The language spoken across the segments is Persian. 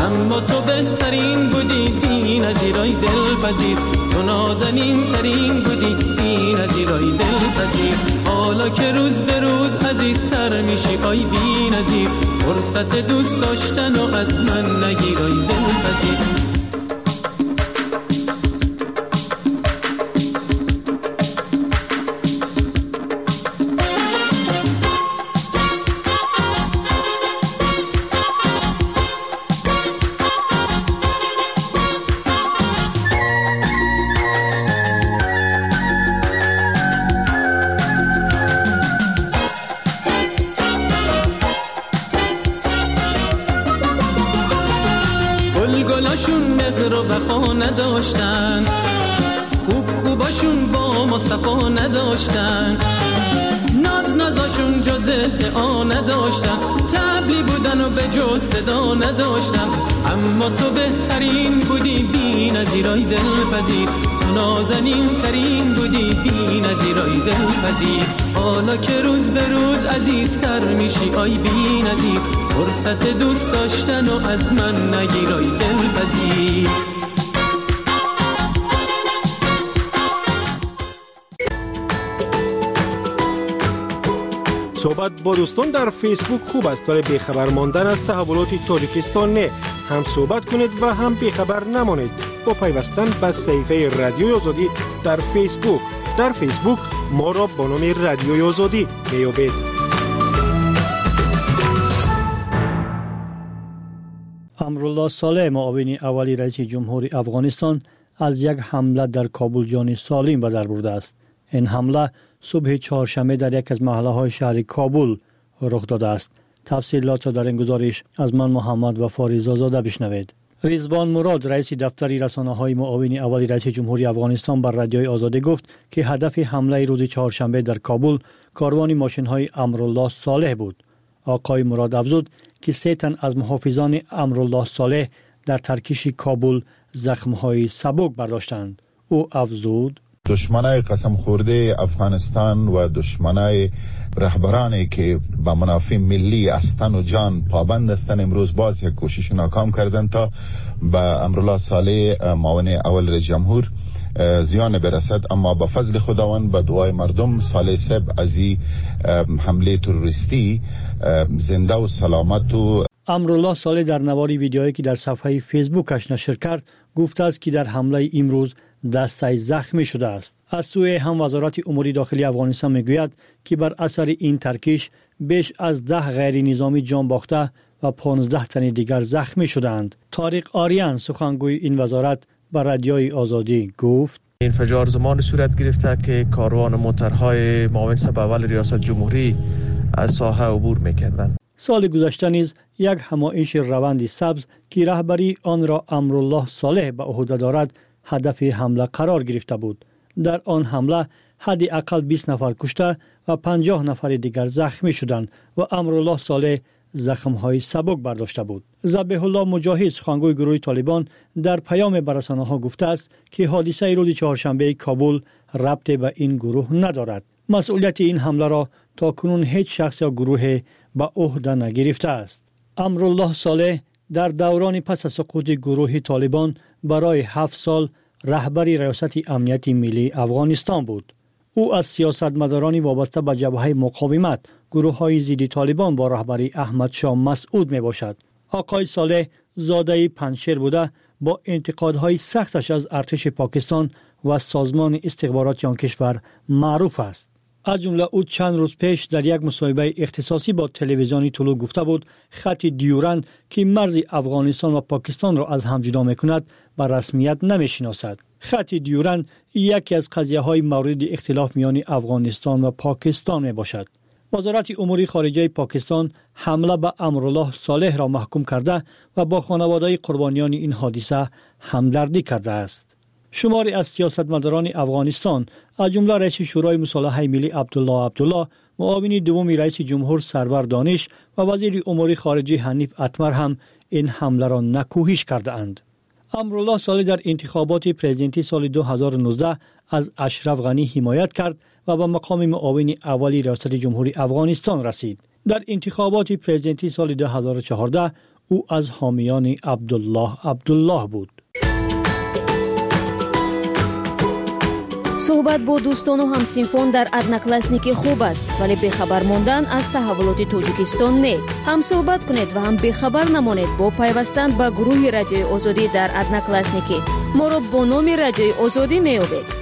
اما تو بهترین بودی بی‌نظیرای دلپذیر، تو نازنین ترین بودی بی‌نظیرای دلپذیر. حالا که روز به روز عزیزتر میشی آی بی‌نظیر، فرصت دوست داشتن و از من نگیرای دلپذیر. گلاشون مهر و وفا نداشتن، خوباشون با ما صفا نداشتن، نازاشون جز ادعا نداشتن، طبلی بودن و به جز صدا نداشتن. اما تو بهترین بودی بی‌نظیرای دلپذیر، تو نازنین ترین بودی بی‌نظیرای دلپذیر. حالا که روز به روز عزیزتر میشی آی بی‌نظیر، فرصت دوست داشتن و از من نگیرای دلپذیر. صحبت با دوستان در فیسبوک خوب است، ولی بیخبر ماندن از تحولات تاجیکستان نه. هم صحبت کنید و هم بیخبر نمانید با پیوستن به صفحه رادیوی آزادی در فیسبوک. در فیسبوک ما را با نام رادیوی آزادی میابید. امرالله صالح، معاون اولی رئیس جمهوری افغانستان، از یک حمله در کابل جان سالم به در برده است. این حمله صبح چهارشنبه در یک از محله‌های شهر کابل رخ داده است. تفصیلات را در این گزارش از من محمد وفا رضازاده بشنوید. رضوان مراد، رئیس دفتر رسانه‌های معاون اولی رئیس جمهوری افغانستان، بر رادیوی آزادی گفت که هدف حمله روز چهارشنبه در کابل کاروان ماشین‌های امرالله صالح بود. آقای مراد افزود که 3 تن از محافظان امرالله صالح در ترکیش کابل زخم‌های سبک برداشتند. او افزود دشمنای قسم خورده افغانستان و دشمنای رهبرانی که به منافع ملی استن و جان پابند هستند امروز باز یک کوشش ناکام کردند تا به امرالله صالح معاون اول رئیس جمهور زیان برسد. اما با فضل خداوند با دعای مردم صالح صاحب از این حمله تروریستی زنده و سلامت و امرالله صالح در نواری ویدیویی که در صفحه فیسبوکش نشر کرد گفته است که در حمله امروز دستش زخمی شده است. از سوی هم وزارت امور داخلی افغانستان میگوید که بر اثر این ترکیش بیش از 10 غیر نظامی جان باخته و 15 تن دیگر زخمی شدند. طارق آریان، سخنگوی این وزارت، بر رادیوی آزادی گفت انفجار زمان صورت گرفته که کاروان موترهای معاون صاحب اول ریاست جمهوری از ساحه عبور میکردند. سال گذشته نیز یک همایش روند سبز که رهبری آن را امرالله صالح به عهده دارد هدف حمله قرار گرفته بود. در آن حمله حداقل 20 نفر کشته و 50 نفر دیگر زخمی شدند و امرالله صالح زخم‌های سبک برداشته بود. ذبیح الله مجاهد، سخنگوی گروه طالبان، در پیام به رسانه‌ها گفته است که حادثه روز چهارشنبه کابل ربطی به این گروه ندارد. مسئولیت این حمله را تاکنون هیچ شخص یا گروه به عهده نگرفته است. امرالله صالح در دوران پس از سقوط گروه طالبان برای 7 سال رهبری ریاست امنیت ملی افغانستان بود. او از سیاستمداران وابسته به جبهه مقاومت، گروه‌های ضد طالبان با رهبری احمد شاه مسعود می باشد. آقای صالح زاده پنجشیر بوده با انتقادهای سختش از ارتش پاکستان و سازمان استخبارات آن کشور معروف است. از جمله او چند روز پیش در یک مصاحبه اختصاصی با تلویزیون طلوع گفته بود خط دیورند که مرز افغانستان و پاکستان را از هم جدا می‌کند به رسمیت نمی‌شناسد. خط دیورند یکی از قضیه‌های مورد اختلاف میان افغانستان و پاکستان میباشد. وزارت امور خارجه پاکستان حمله به امرالله صالح را محکوم کرده و با خانواده قربانیان این حادثه همدردی کرده است. شماری از سیاستمداران افغانستان از جمله رئیس شورای مصالحه ملی عبدالله، معاون دوم رئیس جمهور سرور دانش و وزیر امور خارجه حنیف اتمر هم این حمله را نکوهش کرده اند. امرالله صالح در انتخابات پرزیدنتی سال 2019 از اشرف غنی حمایت کرد و به مقام معاون اولی ریاست جمهوری افغانستان رسید. در انتخابات پرزیدنتی سال 2014 او از حامیان عبدالله بود. صحبت با دوستان و همسینفون در ادناکلاسنیکی خوب است، ولی بیخبر موندن از تحولات تاجیکستان نه. هم صحبت کنید و هم بیخبر نمانید با پیوستن به گروه رادیوی آزادی در ادناکلاسنیکی. ما را با نام رادیوی آزادی می‌یابید.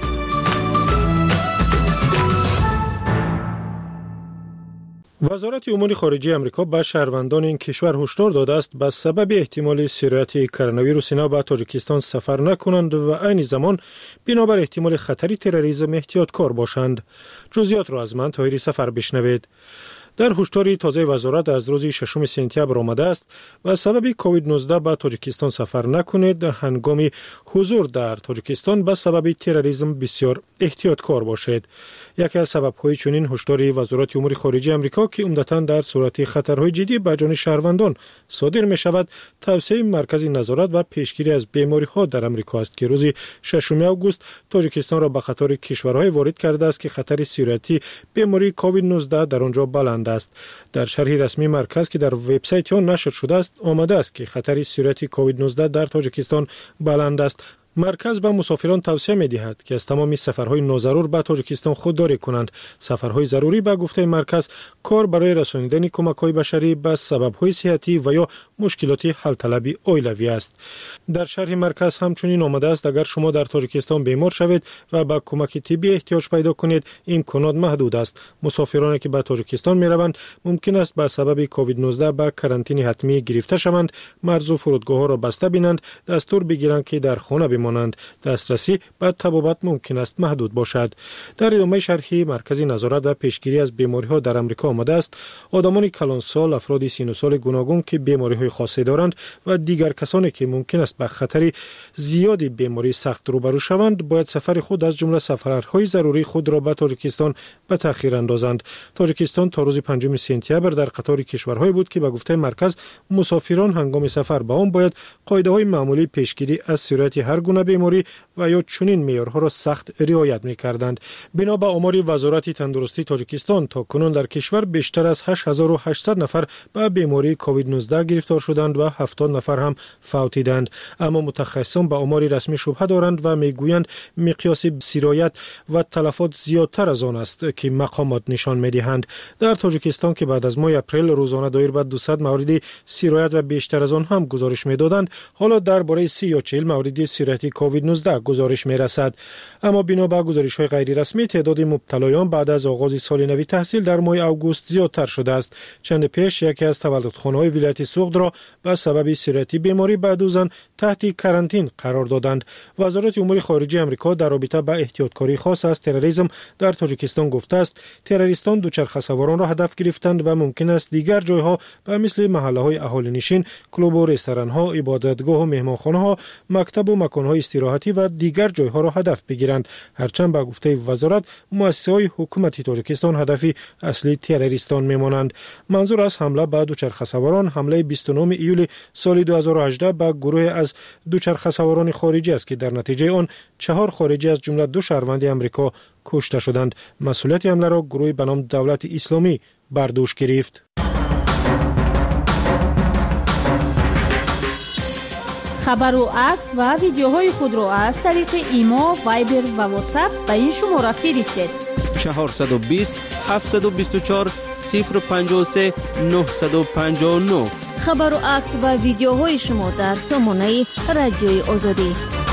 وزارت امور خارجه آمریکا به شهروندان این کشور هشدار داده است به سبب احتمال سرایت کرونا ویروس به تاجیکستان سفر نکنند و عین زمان بنابر احتمال خطری تروریسم احتیاطکار باشند. جزئیات را از من طاهری سفر بشنوید. در هشدار تازه وزارت از روز 6 سپتامبر آمده است و سبب کووید 19 به تاجیکستان سفر نکنید. هنگام حضور در تاجیکستان به سبب تروریسم بسیار احتیاطکار باشید. یکی از سبب‌های چنین هشدار وزارت امور خارجه آمریکا که عمدتاً در صورت خطرهای جدی به جان شهروندان صادر می‌شود، توسعه مرکز نظارت و پیشگیری از بیماری‌ها در آمریکا است که روز 6 آگوست تاجیکستان را به قطار کشورهای وارد کرده است که خطر سرایت بیماری کووید 19 در آنجا بلند است. در شرح رسمی مرکز که در وبسایت آن نشر شده است آمده است که خطر سرایت کووید 19 در تاجیکستان بلند است. مرکز به مسافران توصیه می‌دهد که از تمام سفرهای ناضرور به تاجیکستان خودداری کنند. سفرهای ضروری به گفته مرکز کار برای رسانیدن کمک‌های بشری به سبب‌های صحتی و یا مشکلات حل طلبی اولوی است. در شرح مرکز همچنین آمده است اگر شما در تاجیکستان بیمار شوید و به کمک طبی احتیاج پیدا کنید امکانات محدود است. مسافرانی که به تاجیکستان می‌روند ممکن است به سبب کووید 19 به کرانتین حتمی گرفته شوند، مرز و فرودگاه‌ها را بسته بینند، دستور بگیرند که در خانه بمانند. دسترسی به طبابت ممکن است محدود باشد. در ادامه شرحی مرکز نظارت و پیشگیری از بیماری‌ها در آمریکا آمده است آدمان کلانسال، افراد سن و سال گوناگون که بیماری‌های خاصی دارند و دیگر کسانی که ممکن است به خطر زیادی بیماری سخت روبرو شوند باید سفر خود از جمله سفرهای ضروری خود را به تاجیکستان به تأخیر اندازند. تاجیکستان تا روز 5 سپتامبر در قطار کشورهایی بود که به گفته مرکز مسافران هنگام سفر به آن باید قاعده‌های معمولی پیشگیری از سرایت هر گونه بیماری و یا چنین معیارها را سخت رعایت می‌کردند. بنا به آمار وزارت تندرستی تاجیکستان تا کنون در کشور بیشتر از 8800 نفر به بیماری کووید 19 گرفتار شدند و 70 نفر هم فوتیدند. اما متخصصان به آمار رسمی شبهه دارند و میگویند مقیاس سرایت و تلفات زیادتر از آن است که مقامات نشان می‌دهند. در تاجیکستان که بعد از ماه اپریل روزانه دایر به 200 مورد سرایت و بیشتر از آن هم گزارش می‌دادند، حالا درباره 30 یا 40 مورد سرایت کووید 19 گزارش می‌رسد. اما بنا به گزارش‌های غیر رسمی تعداد مبتلایان بعد از آغاز سال نوی تحصیل در ماه آگوست زیادتر شده است. چند پیش یکی از تولدخانه‌های ولایت سوغد را به سبب سرایت بیماری به 2 زن تحت کرانتین قرار دادند. وزارت امور خارجه آمریکا در رابطه با احتیاطکاری خاص از تروریسم در تاجیکستان گفته است تروریستان دوچرخه سواران را هدف گرفتند و ممکن است دیگر جایها به مثل محله‌های اهالی نشین، کلوب و رستوران‌ها، عبادتگاه و مهمانخانه‌ها، مکتب و مکان‌های استراحتی و دیگر جایها را هدف بگیرند. هرچند به گفته وزارت مؤسسه‌های حکومتی تاجیکستان هدف اصلی تروریستان میمانند. منظور از حمله به دوچرخه سواران حمله 29 ایول سال 2018 به گروه از دوچرخه سواران خارجی است که در نتیجه آن 4 خارجی از جمله 2 شهروند آمریکا کشته شدند. مسئولیت حمله را گروهی به نام دولت اسلامی بر دوش گرفت. خبر و عکس و ویدیوهای خود را از طریق ایما، وایبر و واتساپ به این شماره فرستید: 420 724 053 959. خبر و عکس و ویدیوهای شما در سامانه رادیوی آزادی.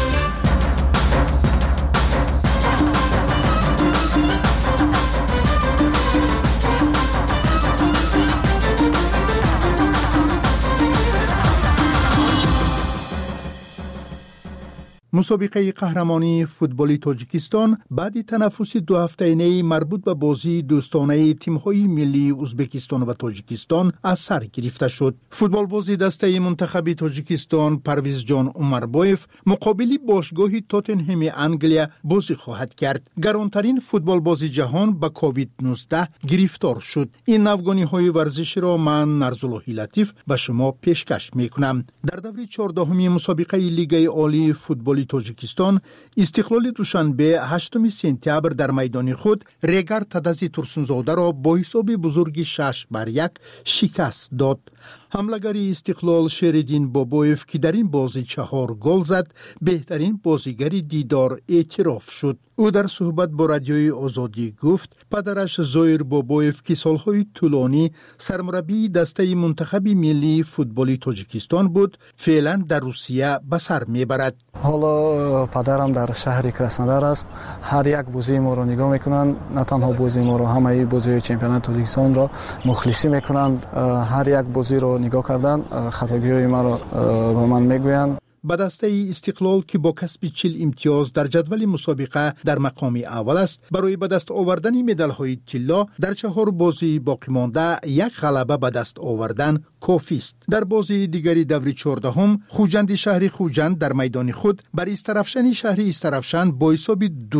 مسابقه قهرمانی فوتبالی تاجیکستان بعد تنفس 2 هفته‌ای مربوط به بازی دوستانه تیم‌های ملی ازبکستان و تاجیکستان از سر گرفته شد. فوتبال بازی دسته منتخب تاجیکستان پرویز جان عمربایف مقابل باشگاه تاتنهم انگلیا بازی خواهد کرد. گرانترین فوتبال بازی جهان به کووید 19 گرفتار شد. این افغانی‌های ورزشی را من نرزالله لطیف به شما پیشکش می‌کنم. در دوره 14 مسابقه لیگ عالی فوتبال تاجیکستان استقلال دوشنبه 8 سپتامبر در میدان خود ریگر تدزی ترسونزاده را با حساب بزرگی 6-1 شکست داد. حمله‌گری استقلال شریدین بابویف که در این بازی 4 گل زد، بهترین بازیگری دیدار اعتراف شد. او در صحبت با رادیوی آزادی گفت پدرش زویر بابویف که سالهای طولانی سرمربی دسته منتخب ملی فوتبالی تاجیکستان بود، فعلا در روسیه به سر میبرد. حالا پدرم در شهر کراسنودار است. هر یک بازی ما رو نگاه میکنند، نه تنها بازی ما رو، همه بازی چمپیونات تاجیکستان را مخلصی میکنند. هر یک بازی رو نگاه کردن، خطاگیری ما رو به من میگویند. به دسته استقلال که با کسب 40 امتیاز در جدول مسابقه در مقام اول است، برای به دست آوردن مدال‌های طلا در 4 بازی باقی مانده 1 غلبه به دست آوردن کافی است. در بازی دیگری دور 14 خوجند شهر خوجند در میدان خود بر استرافشن شهر استرافشن با حساب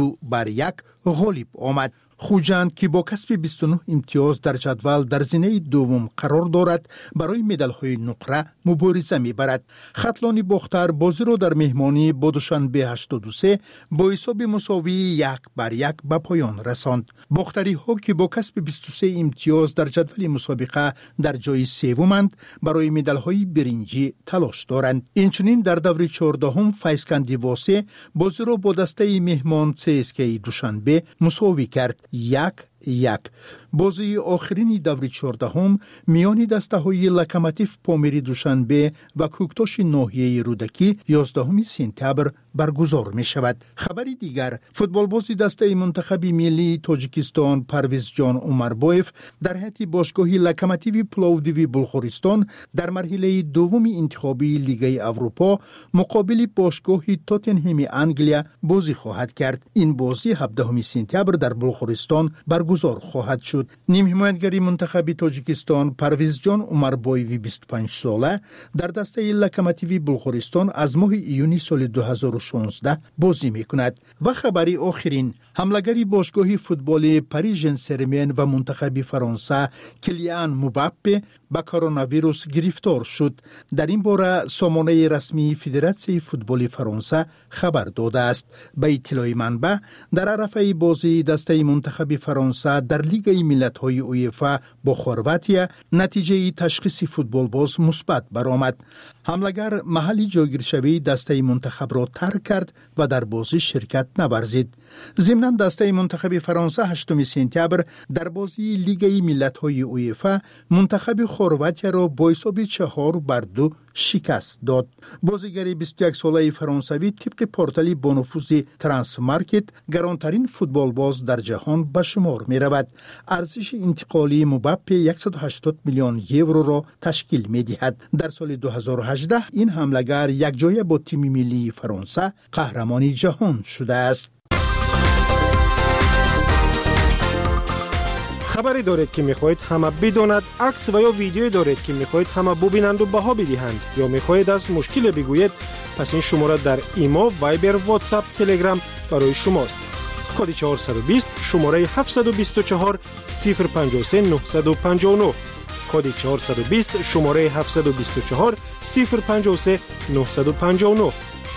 2-1 غالب آمد. خوجند که با کسب 29 امتیاز در جدول در زینه دوم قرار دارد، برای مدال‌های نقره مبارزه می‌برد. خطلانی باختر بازی را در مهمانی با دوشنبه 83 با حساب مساوی 1-1 به پایان رساند. باختری ها که با کسب 23 امتیاز در جدول مسابقه در جای سومند، برای مدال‌های برنجی تلاش دارند. اینچنین در دور 14 فیضکندی واسه بازی را با دسته مهمان CSKA دوشنبه مساوی کرد 1-1. بازی آخرین دور 14 میان دسته های لکماتیف پامیری دوشنبه و کوکتاش ناحیه رودکی 11 سپتامبر برگزار می شود. خبری دیگر، فوتبال بازی دسته منتخب ملی تاجیکستان پرویز جان عمربایف در هیئت باشگاهی لکماتیو پلاودیوی بلغارستان در مرحله دوم انتخابی لیگ اروپا مقابل باشگاه تاتنهم انگلیا بازی خواهد کرد. این بازی 17 سپتامبر در بلغارستان برگزار خواهد شد. نیم حمایتگری منتخب تاجیکستان پرویز جان عمربایوی 25 ساله در دسته لکماتیو بلغارستان از ماه ایونی سال 2016 بازی میکند. و خبری آخرین، حمله‌گری باشگاه فوتبال پاریس ژن ژرمن و منتخب فرانسه کلیان مباپه با کرونا ویروس گرفتار شد. در این باره سامانه رسمی فدراسیون فوتبال فرانسه خبر داده است. به اطلاع منبع، در عرفه بازی دسته منتخب فرانسه در لیگ ملت‌های اویفا با خرواتیا نتیجه تشخیص فوتبال باز مثبت برآمد. حمله‌گر محلی جایگیرشوی دسته منتخب را ترک کرد و در بازی شرکت نورزید. ضمناً دسته منتخب فرانسه 8 سپتامبر در بازی لیگ ملت‌های اویفا منتخب خرواتیا را با حساب 4-2 شکست داد. بازیگر 21 ساله فرانسوی طبق پورتال با نفوذ ترانسمارکت گرانترین فوتبال باز در جهان به شمار می رود. ارزش انتقالی مباپه 180 میلیون یورو را تشکیل می دهد. در سال 2018 این حمله‌گر یک جای با تیم ملی فرانسه قهرمان جهان شده است. خبری دارید که میخواهید همه بداند، عکس و یا ویدیویی دارید که میخواهید همه ببینند و بها بدهند، یا میخواهید از مشکل بگویید، پس این شماره در ایما، وایبر، واتساپ، تلگرام برای شماست. کد 420 شماره 724 053 959. کد 420 شماره 724 053 959.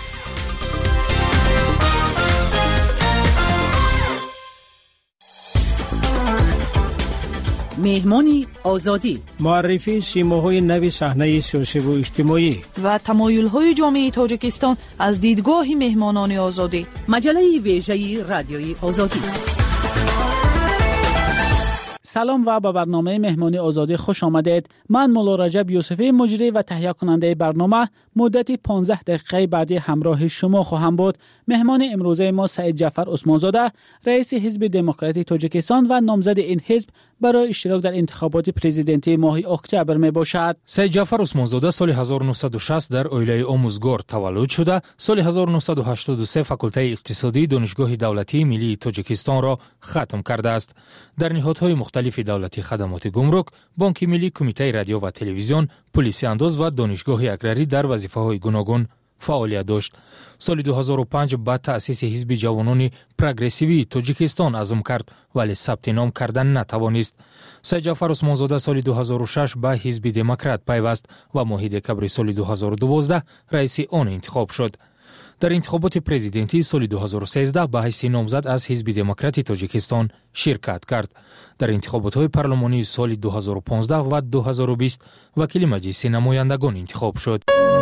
مهمانی آزادی، معرفی سیماهای نوی صحنه سیاسی و اجتماعی و تمایل‌های جامعه تاجیکستان از دیدگاه مهمانان آزادی. مجله ویژه رادیوی آزادی. سلام و به برنامه مهمانی آزادی خوش آمدید. من مولا رجب یوسفی مجری و تهیه کننده برنامه مدتی 15 دقیقه بعدی همراه شما خواهم بود. مهمان امروزه ما سعید جعفر عثمانزاده، رئیس حزب دموکراتی تاجیکستان و نامزد این حزب برای اشتراک در انتخابات پرزیدنتی ماه اکتبر می باشد. سعید جعفر عثمانزاده سال 1960 در اویله آموزگار تولد شده. سال 1983 فاکولته اقتصادی دانشگاه دولتی ملی تاجیکستان را ختم کرده است. در نهادهای مختلف دولتی خدمات گمرک، بانک ملی، کمیته رادیو و تلویزیون، پلیس انداز و دانشگاه اگرری در وظیفه‌های گوناگون فعالیت داشت. سال 2005 بعد تأسیس حزب جوانان پروگرسیوی تاجیکستان عزم کرد، ولی ثبت نام کردن نتوانست. سعید جعفر عثمانزاده سال 2006 به حزب دموکرات پیوست و ماه دکبر سال 2012 رئیس آن انتخاب شد. در انتخابات پرزیدنتی سال 2013 به حیث نامزد از حزب دموکراتی تاجیکستان شرکت کرد. در انتخابات پارلمانی سال 2015 و 2020 وکیل مجلس نمایندگان انتخاب شد.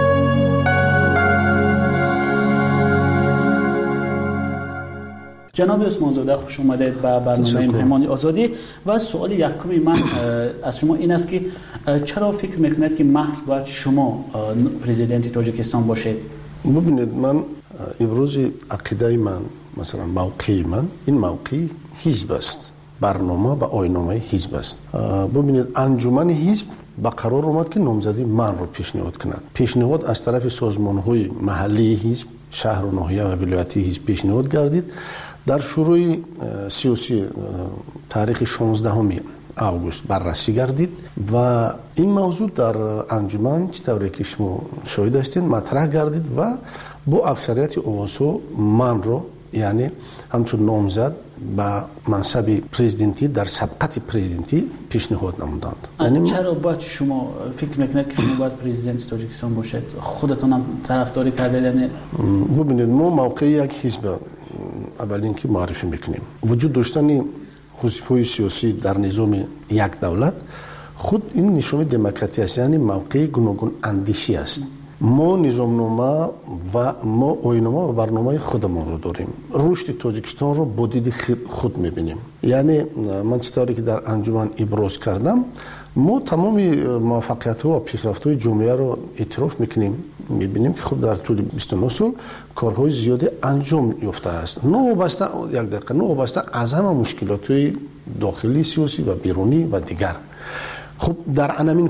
جناب عثمانزاده، خوش آمدید به برنامه مهمان آزادی. و سوال یکمی من از شما این است که چرا فکر میکنید که محض باید شما پرزیدنت تاجیکستان باشید؟ ببینید، من امروز عقیده من، مثلا موقعی من، این موقع حزب است، برنامه و آیین‌نامه حزب است. ببینید، انجمن حزب با قرار اومد که نامزدی من رو پیشنهاد کند. پیشنهاد از طرف سازمان‌های محلی حزب، شهر و ناحیه و ولایتی حزب پیشنهاد گردید. در شروع سیاسی تاریخ 16 آگوست بررسی گردید و این موضوع در انجمن چطوری که شما شاهد هستید مطرح گردید و با اکثریت اواسو من رو، یعنی همچون نامزد به منصب پرزیدنتی در سبقت پرزیدنتی پیشنهاد نمودند. یعنی چرا باید شما فکر میکنید که شما باید پرزیدنت تاجیکستان باشید؟ خودتون هم طرفداری کردید؟ یعنی ببینید، ما موقع یک حزب اولین که معرفی میکنیم. وجود داشتن حزب‌های سیاسی در نظام یک دولت خود این نشانه دموکراسی است، یعنی موقع گوناگون اندیشی است. ما نظامنامه و ما آیین‌نامه و برنامه خودمان رو داریم. رشد تاجیکستان رو با دید خود میبینیم. یعنی من چطوری که در انجمن ابراز کردم، ما تمام موفقیت‌ها و پیشرفت‌های جامعه رو اعتراف میکنیم، میبینیم که خب در طول 29 سال کارهای زیادی انجام یافته است. نوابسته از همه مشکلات داخلی سیاسی و بیرونی و دیگر. خب در همین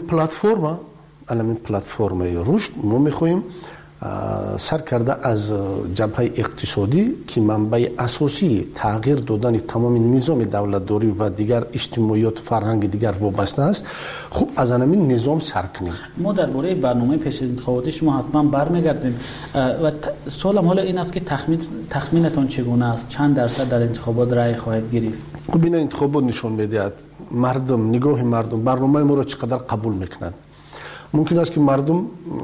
پلتفرم رشد ما میخواهیم سر کرده از جبهه اقتصادی که منبع اساسی تغییر دادن تمام نظام دولتداری و دیگر اجتماعیات فرهنگ دیگر وابسته است. خب از همین نظام سر کنیم. ما درباره برنامه پیش از انتخاباتی شما حتما برمیگردیم و سوالم حالا این است که تخمینتون چگونه است؟ چند درصد در انتخابات رای خواهید گرفت؟ خب این انتخابات نشون میدهد مردم، نگاه مردم برنامه ما را چقدر قبول میکنند. ممکن است که مردم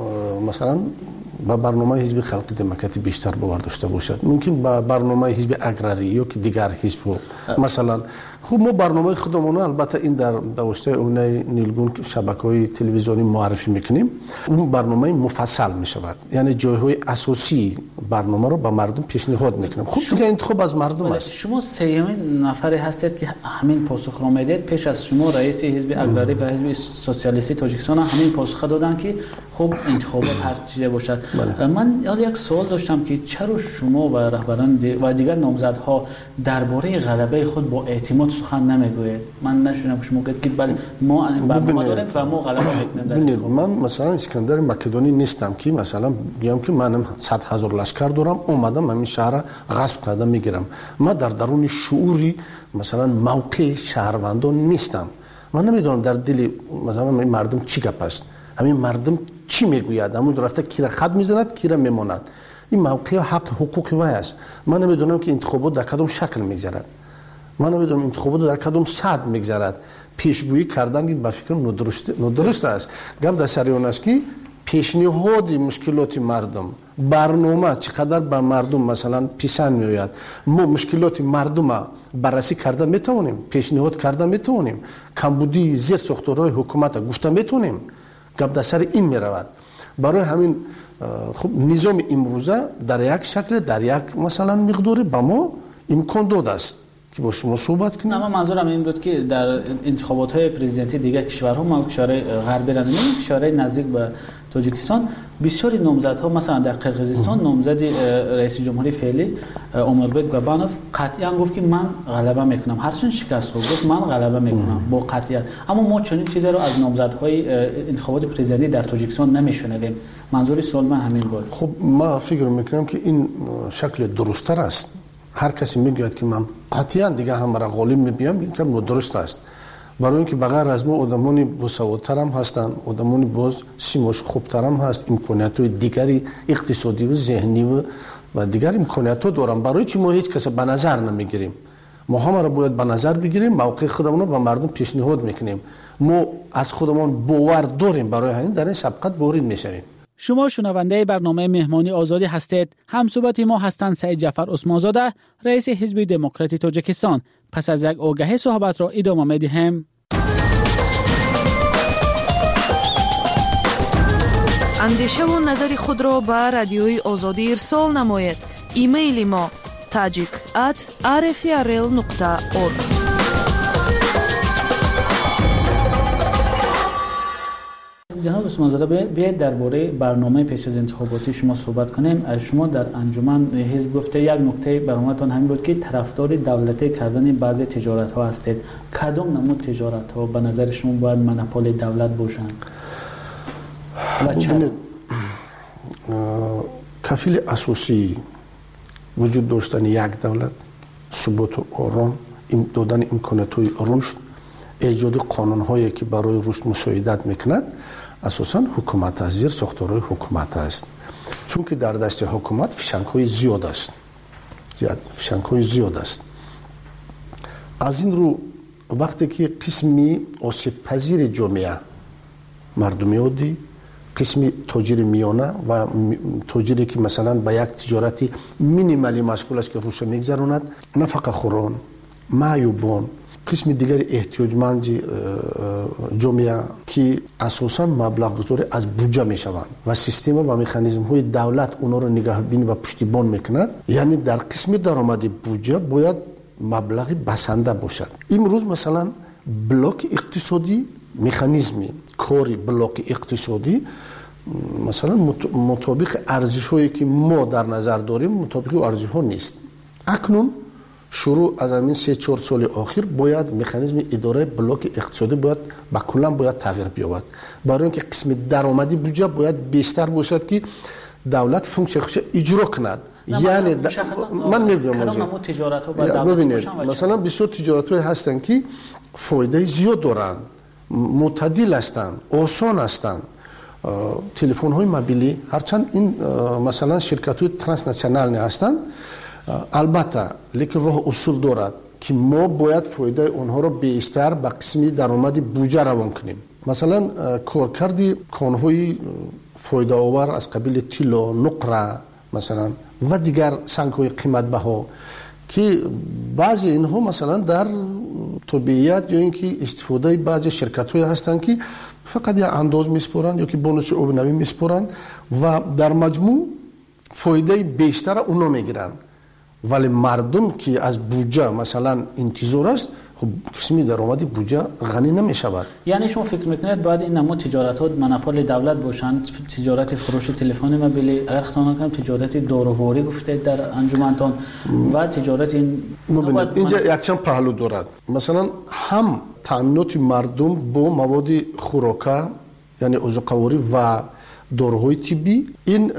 مثلا با برنامه حزب خلق دموکراتی بیشتر باور داشته باشد، ممکن با برنامه حزب اگراری یا که دیگر حزب مثلا. خب ما برنامه خودمون البته این در دوشته اونه نیلگون شبکه‌های تلویزیونی معرفی میکنیم، اون برنامه مفصل میشود، یعنی جایهای اساسی برنامه رو با مردم پیشنهاد میکنیم. خب دیگه انتخاب از مردم است. شما سومین نفری هستید که همین پاسخ را میدید. پیش از شما رئیس حزب اگراری و حزب سوسیالیستی تاجیکستان همین پاسخ دادن که خب انتخابات هر چیزی باشد. من یک سوال داشتم که چرا شما و رهبران و دیگر نامزدها درباره غلبه خود با اعتماد سخن نمیگوید؟ من نشونم که شما گفت که بله ما برنامه داریم و ما غلبه میکنیم. من مثلا اسکندر مقدونی نیستم که مثلا بگم که منم 100,000 لشکر دارم اومدم همین شهر غصب کردم میگیرم. من در درون شعوری مثلا موقع شهروندان نیستم. من نمیدونم در دل مثلا مردم چی گپ است، همین مردم چی میگوید، همون رفته کی را خط میزند کی را میماند. این موقع حق حقوق وای است. من نمیدونم که انتخابات در کدام شکل میگذرد، من نمیدونم انتخابات در کدام سطح میگذرد. پیشگویی کردن به فکرم ندرست است. گپ در سر اون است که پیشنهاد مشکلات مردم، برنامه چقدر به مردم مثلا پیشن میآید، ما مشکلات مردم بررسی کرده میتونیم، پیشنهاد کرده میتونیم، کمبودی زیر ساختارهای حکومت گفته میتونیم. گپ در سر این میرود. برای همین خب نظام امروزه در یک شکل در یک مثلا مقداری به ما امکان داده است که با شما صحبت کنیم. نه، منظورم این بود که در انتخابات پرزیدنتی دیگر کشورها، ما کشورهای غربی را نمی‌بینیم، کشورهای نزدیک به تاجیکستان بسیاری نامزدها، مثلا در قرقیزستان نامزد رئیس جمهوری فعلی اموربک بابانوف قطعا گفت که من غلبه میکنم، هرچند شکست خورد گفت من غلبه میکنم با قطعیت. اما ما چنین چیزی رو از نامزدهای انتخابات پرزیدنتی در تاجیکستان نمیشنویم. منظور سوال من همین بود. خب ما فکر میکنم که این شکل درست‌تر است. هر کسی میگوید که من قطعا دیگه هم را غالب میبینم، این کم درست است. برای اینکه بغیر از ما آدمانی باسوادتر هم هستند، آدمانی باز سیماش خوبتر هم هست، امکانیت‌های دیگری اقتصادی و ذهنی و دیگر امکانیت‌ها دارن. برای چی ما هیچ کس به نظر نمیگیریم؟ ما هم را باید به نظر بگیریم، موقع خودمون رو به مردم پیشنهاد میکنیم. ما از خودمون باور داریم، برای همین در این سبقت وارد میشویم. شما شنونده برنامه مهمانی آزادی هستید. همصحبت ما هستند سعید جعفر عثمانزاده، رئیس حزب دموکراتی تاجیکستان. پس از یک آگهی صحبت را ادامه می‌دهیم. اندیشه و نظر خود را به رادیوی آزادی ارسال نمایید. ایمیل ما tajik@rfrl.org. جناب عثمانزاده، بیاید درباره برنامه پیش از انتخاباتی شما صحبت کنیم. از شما در انجمن حزب گفته یک نکته برنامه‌تان همین بود که طرفدار دولتی کردن بعضی تجارت ها هستید. کدام نمود تجارت ها به نظر شما باید مونوپول دولت باشند؟ کفیل اساسی وجود داشتن یک دولت، ثبات و آرام، دادن امکانات‌های رشد، ایجاد قانون‌هایی که برای رشد مساعدت میکند، اساساً حکومت است، زیر ساختارهای حکومت است. چون که در دست حکومت فشنگ‌های زیاد است. از این رو وقتی که قسمی آسیب پذیر جامعه، مردم عادی، قسمی تاجر میانه و تاجری که مثلا به یک تجارتی مینیمالی مشغول است که روش میگذراند، نفقه خوران، معیوبان، قسم دیگر احتیاجمند جامعه که اساساً مبلغ گذاری از بودجه میشوند و سیستم و مکانیزم های دولت اونا رو نگهبانی و پشتیبان میکند. یعنی در قسم درآمد بودجه باید مبلغ بسنده باشد. امروز مثلا بلاک اقتصادی، مکانیزمی کاری بلاک اقتصادی مثلا مطابق ارزش هایی که ما در نظر داریم مطابق ارزش ها نیست. اکنون شروع از همین 3-4 سال اخیر باید مکانیزم اداره بلاک اقتصادی باید با کلا باید تغییر بیابد، برای اینکه قسم درآمدی بودجه باید بیشتر باشد که دولت فونکشن خودش اجرا کند. یعنی من میگم ببینید مثلا بسیار تجارت های هستن که فایده زیاد دارند، معتدل هستند، آسان هستند. تلفن های موبیلی هرچند این مثلا شرکت های ترانسنشنال هستند، البته لیکن راه اصول دارد که ما باید فایده اونها رو بیشتر به قسمی درآمد بودجه روان کنیم. مثلا کارکردی کانهای فایده آور از قبیل طلا، نقره مثلا و دیگر سنگ های قیمت بها که بعضی اینها مثلا در طبیعیت یا اینکه استفاده بعضی شرکت های هستند که فقط یا انداز میسپارند یا که بونوس آبنوی میسپارند و در مجموع فایده بیشتر اونا میگیرند، ولی مردم که از بودجه مثلا انتظار است خب قسمی درآمد بودجه غنی نمیشود. یعنی شما فکر میکنید باید این نمود تجارتات مونوپول دولت باشند؟ تجارت فروش تلفن موبیلی، اگر خطا نکنم تجارت داروواری گفتید در انجمنتان و تجارت این اینجا یکچند پهلو دارد. مثلا هم تامینات مردم با مواد خوراکه یعنی عضوقواری و داروهای طبی، این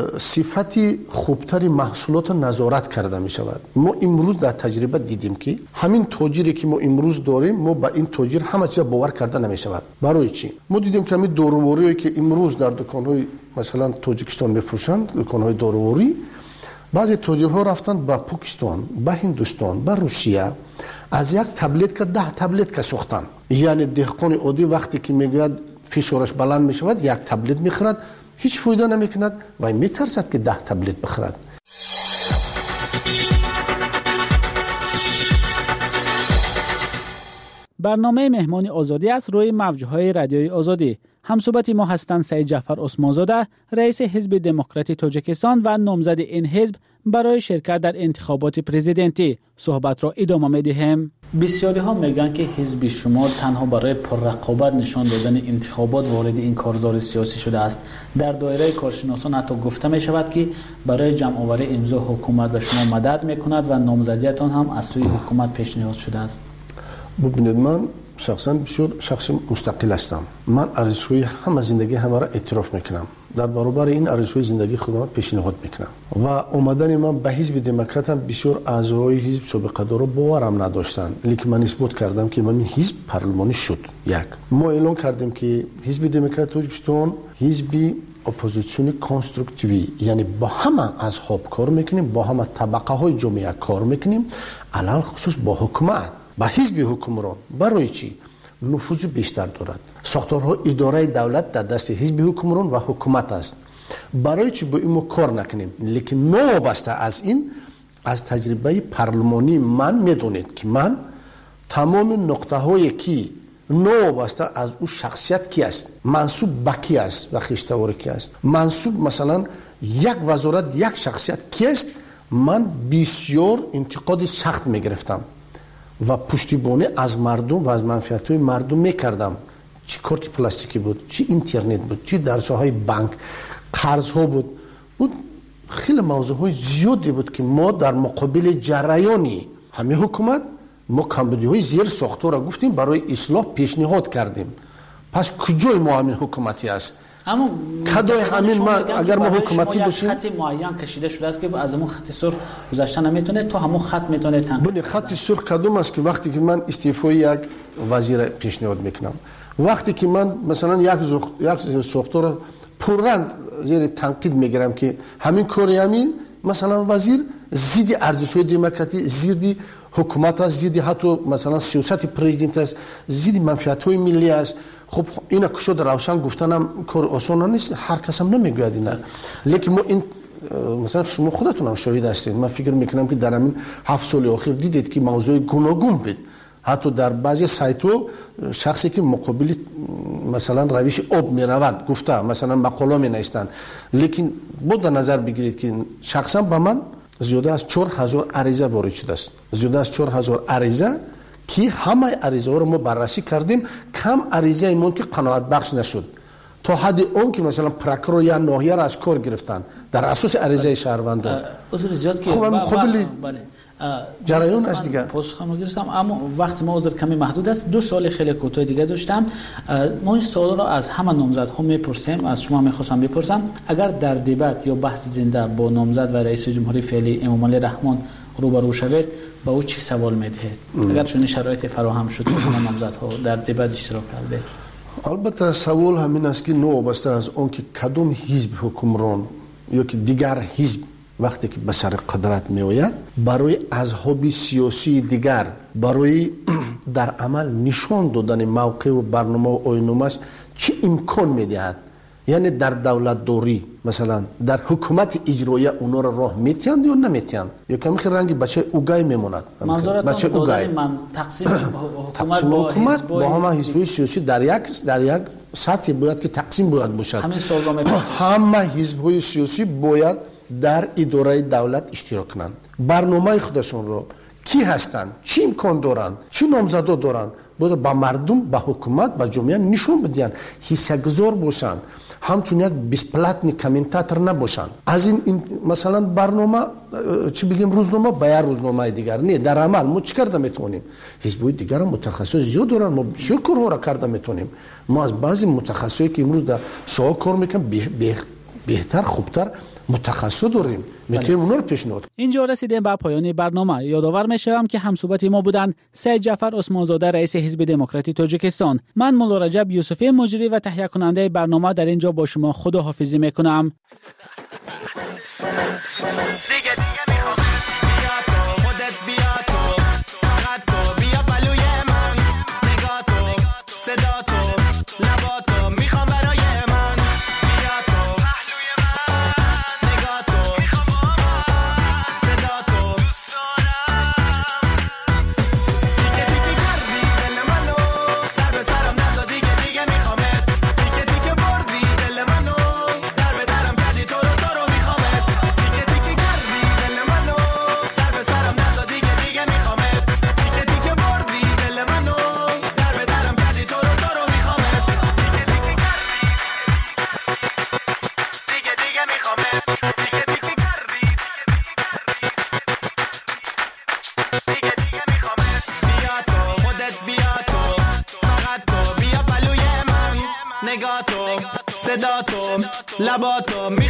صفتی خوبتری محصولات نظارت کرده می شود. ما امروز در تجربه دیدیم که همین تاجری که ما امروز داریم ما با این تاجر همه چیز باور کرده نمی شود. برای چی؟ ما دیدیم که همین داروواری که امروز در دکان‌های مثلا تاجیکستان می‌فروشند، دکان‌های داروواری، بعضی تاجرها رفتند به پاکستان، به هندوستان، به روسیه، از یک تبلت که 10 تبلت که ساختن. یعنی دهقان عادی وقتی که میگوید فشارش بلند می شود یک تبلت میخورد، هیچ فایده نمی کند و میترسد که 10 تبلت بخورد. برنامه مهمانی آزادی است روی موجهای رادیوی آزادی. همصحبت ما هستند سعید جعفر عثمانزاده، رئیس حزب دموکراتی تاجیکستان و نامزد این حزب برای شرکت در انتخابات پرزیدنتی. صحبت را ادامه می‌دهیم. بسیاری ها میگن که حزب شما تنها برای پررقابت نشان دادن انتخابات وارد این کارزار سیاسی شده است. در دایره کارشناسان حتی گفته می شود که برای جمع آوری امضا حکومت به شما مدد میکند و نامزدیتان هم از سوی حکومت پیشنهاد شده است. ببینید من شخصا بسیار شخص مستقل هستم. من ارزش‌های همه زندگی همه را اعتراف میکنم. در برابر این ارزش‌های زندگی خودم پیشنهاد میکنم و اومدن من به حزب دموکرات هم بسیار اعضای حزب سابقه دارا باورم نداشتند، لیکن من اثبات کردم که من حزب پارلمانی شد. یک ما اعلام کردیم که حزب دموکرات تاجیکستان حزبی اپوزیسیون کنستروکتیوی، یعنی با همه اصحاب کار میکنیم، با همه طبقه های جامعه کار میکنیم، علل خصوص با حکومت با حزب حکمران. برای چی؟ نفوذ بیشتر دارد. ساختارهای اداره دولت در دست حزب حکمران و حکومت است. برای چی با این کار نکنیم؟ لیکن نوابسته از این، از تجربه پارلمانی من میدونید که من تمام نقطه هایی که نوابسته از اون شخصیت کی است، منصوب به کی است و خیشتوار کی است، منصوب مثلا یک وزارت یک شخصیت کی است، من بسیار انتقاد سخت میگرفتم و پشتیبانی از مردم و از منفعت های مردم میکردم. چی کارت پلاستیکی بود، چی اینترنت بود، چی درس‌های بانک، قرض ها بود خیلی موضوع های زیادی بود که ما در مقابل جریانی همه حکومت ما کمبودی های زیر ساختار را گفتیم برای اصلاح پیشنهاد کردیم. پس کجای ما همین حکومتی است؟ اما کدای همین ما اگر ما حکومتی باشیم خط معین کشیده شده است که از همون خط سرخ گذشته نمیتونه، تو همون خط میتونه بله. خط سرخ کدوم است که وقتی که من استعفای یک وزیر پیشنهاد میکنم، وقتی که من مثلا یک ساختار پررنگ زیر تنقید میگیرم که همین کاری همین مثلا وزیر ضد ارزش‌های دموکراتی، ضد حکومت است، ضد حتی مثلا سیاست پرزیدنت است، ضد منفعت‌های ملی است. خب اینا که شد روشن گفتنم کار آسان نیست، هر کس هم نمیگوید اینا. لیکن ما این مثلا شما خودتون هم شاهد هستید. من فکر میکنم که در همین 7 سال اخیر دیدید که موضوع گوناگون بود. حتی در بعضی سایت‌ها شخصی که مقابل مثلا روش آب میرود گفته مثلا مقاله مینویسند، لیکن با در نظر بگیرید که شخصا به من زیاده از 4000 عریضه وارد شده است. زیاده از 4000 عریضه که همه عریضه ها رو ما بررسی کردیم. کم عریضه ایمون که قناعت بخش نشد تا حد اون که مثلا پرکرو یا ناحیه را از کار گرفتن در اساس عریضه شهروندان. عذر زیاد که بله جریان است دیگه. پاسخم گرفتم اما وقت ما عذر کمی محدود است. 2 سال خیلی کوتاه دیگه داشتم. ما این سوال را از همه نامزدها میپرسیم، از شما میخواستم بپرسم اگر در دیبات یا بحث زنده با نامزد و رئیس جمهوری فعلی امامعلی رحمان روبرو شوید با او چی سوال میدهید؟ اگر چون شرایط فراهم شد که همه نامزدها در دیبات اشتراک کرده؟ البته سوال همین است که وابسته از اون که کدوم حزب حکمران یا که دیگر حزب وقتی که به سر قدرت می آید برای اصحاب سیاسی دیگر برای در عمل نشان دادن موقع و برنامه و آیین‌نامه‌اش چه امکان میدهد. یعنی در دولت دوری مثلا در حکومت اجرایی اونا را راه میتیند یا نمیتیند یا کمی خیلی رنگی بچه اوگای میموند. بچه اوگای تقسیم حکومت با همه حزب‌های سیاسی در یک سطح باید که تقسیم باید باشد. همه حزب‌های سیاسی باید در اداره دولت اشتراک کنند. برنامه خودشون رو کی هستند، چی امکان دارند، چی نامزدا دارند باید با مردم، با حکومت، با جامعه نشون بدین، حصه‌گذار باشند. همچون یک بیسپلاتنی کامنتاتور نباشند. از این مثلا برنامه چی بگیم روزنامه با یک روزنامه دیگر نه، در عمل ما چی کرده میتونیم؟ حزب‌های دیگر متخصص زیاد دارن، ما بسیار کارها را کرده میتونیم. ما از بعضی متخصصی که امروز در سوال کار میکنن بهتر خوبتر متخصص داریم، میتونیم اونا رو پیشنهاد کنیم. اینجا رسیدیم به پایان برنامه. یادآور میشم که همصحبت ما بودند سید جعفر عثمانزاده رئیس حزب دموکراتی تاجیکستان، من مولا رجب یوسفی مجری و تهیه کننده برنامه در اینجا با شما خداحافظی میکنم. لباتو